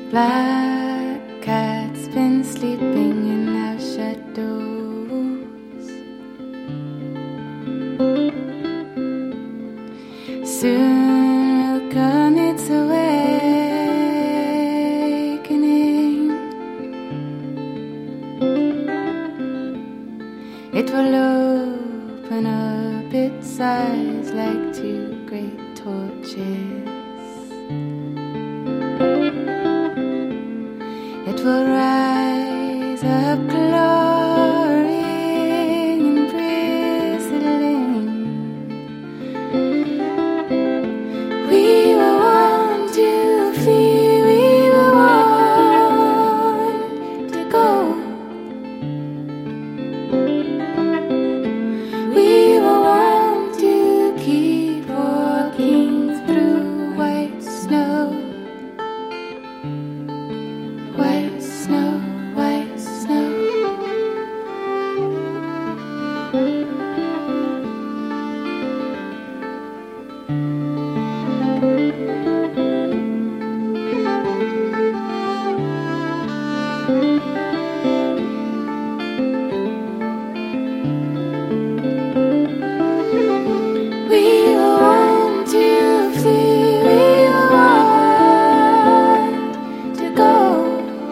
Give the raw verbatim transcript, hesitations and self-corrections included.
Black cat's been sleeping in our shadows. Soon will come its awakening. It will open up its eyes like two great torches. It will rise